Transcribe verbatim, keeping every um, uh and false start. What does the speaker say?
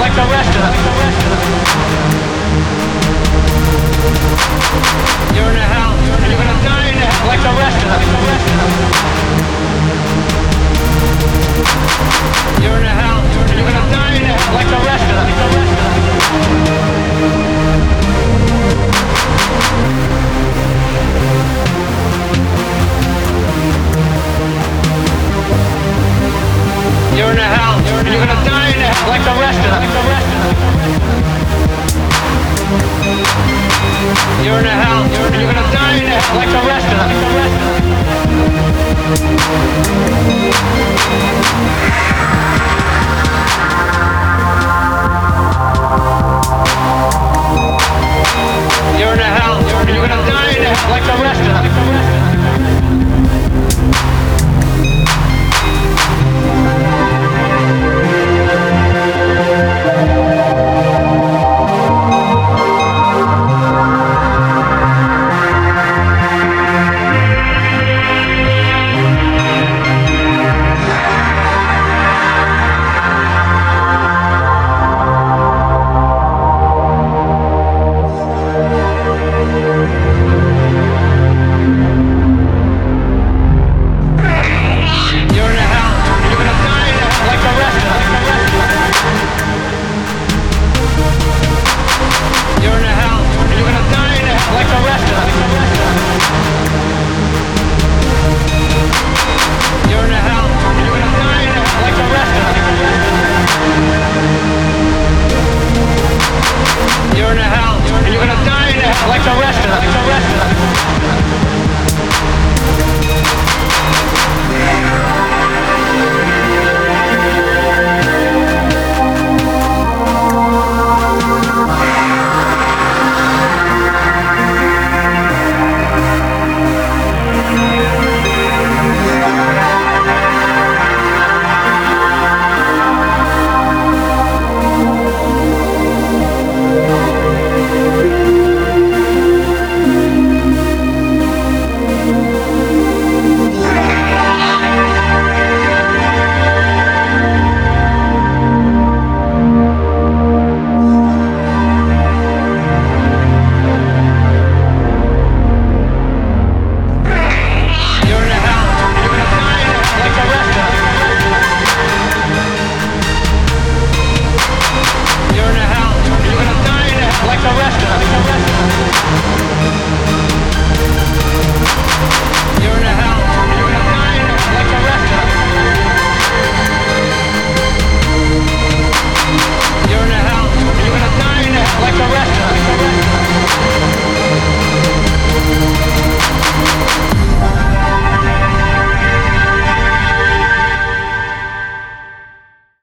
like the rest of them. You're in a hell, and you're gonna die in hell like the rest of them. You're in a hell, and you're gonna die in hell like the rest of them. You're in a hell, and you're gonna die in hell like the rest of them. You're in a hell, and you're gonna die in hell like the rest of them. You're in a hell, and you're gonna die in hell like the rest of them.